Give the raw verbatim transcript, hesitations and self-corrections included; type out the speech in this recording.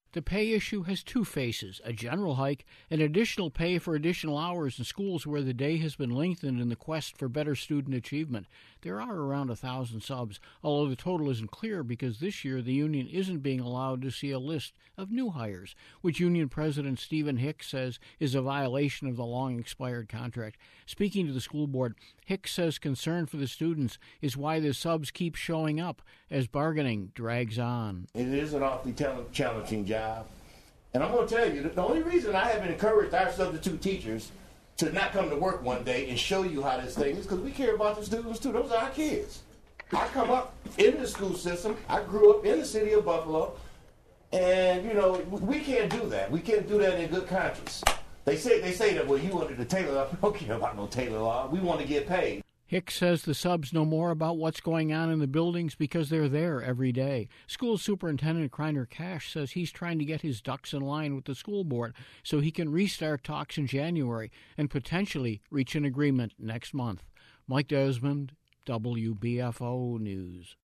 The pay issue has two faces, a general hike and additional pay for additional hours in schools where the day has been lengthened in the quest for better student achievement. There are around a thousand subs, although the total isn't clear because this year the union isn't being allowed to see a list of new hires, which Union President Stephen Hicks says is a violation of the long-expired contract. Speaking to the school board, Hicks says concern for the students is why the subs keep showing up as bargaining drags on. It is an awfully challenging job. And I'm going to tell you, the only reason I haven't encouraged our substitute teachers to not come to work one day and show you how this thing is because we care about the students too. Those are our kids. I come up in the school system. I grew up in the city of Buffalo. And, you know, we can't do that. We can't do that in good conscience. They say they say that, well, you under the Taylor law. We don't care about no Taylor law. We want to get paid. Hicks says the subs know more about what's going on in the buildings because they're there every day. School Superintendent Kreiner Cash says he's trying to get his ducks in line with the school board so he can restart talks in January and potentially reach an agreement next month. Mike Desmond, W B F O News.